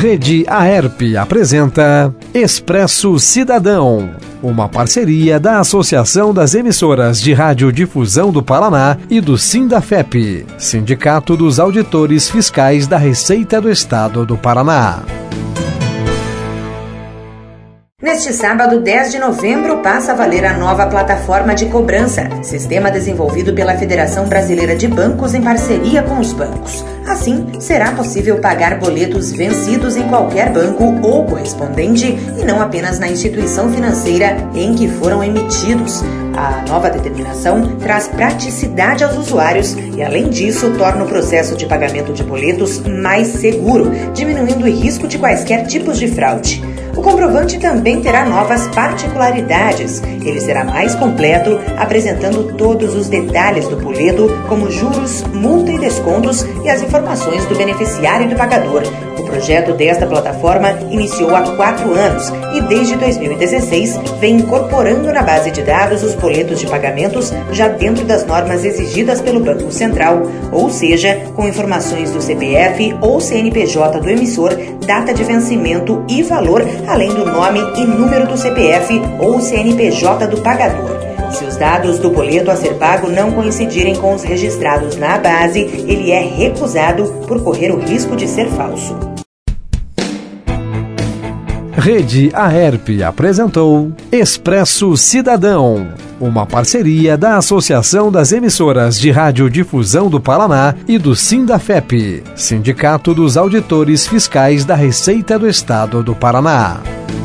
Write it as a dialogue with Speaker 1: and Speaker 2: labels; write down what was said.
Speaker 1: Rede Aerp apresenta Expresso Cidadão, uma parceria da Associação das Emissoras de Radiodifusão do Paraná e do Sindafep, Sindicato dos Auditores Fiscais da Receita do Estado do Paraná.
Speaker 2: Neste sábado, 10 de novembro, passa a valer a nova plataforma de cobrança, sistema desenvolvido pela Federação Brasileira de Bancos em parceria com os bancos. Assim, será possível pagar boletos vencidos em qualquer banco ou correspondente e não apenas na instituição financeira em que foram emitidos. A nova determinação traz praticidade aos usuários e, além disso, torna o processo de pagamento de boletos mais seguro, diminuindo o risco de quaisquer tipos de fraude. O comprovante também terá novas particularidades. Ele será mais completo, apresentando todos os detalhes do boleto, como juros, multa e descontos e as informações do beneficiário e do pagador. O projeto desta plataforma iniciou há 4 anos e, desde 2016, vem incorporando na base de dados os boletos de pagamentos já dentro das normas exigidas pelo Banco Central, ou seja, com informações do CPF ou CNPJ do emissor, data de vencimento e valor, além do nome e número do CPF ou CNPJ do pagador. Se os dados do boleto a ser pago não coincidirem com os registrados na base, ele é recusado por correr o risco de ser falso.
Speaker 1: Rede Aerp apresentou Expresso Cidadão, uma parceria da Associação das Emissoras de Radiodifusão do Paraná e do Sindafep, Sindicato dos Auditores Fiscais da Receita do Estado do Paraná.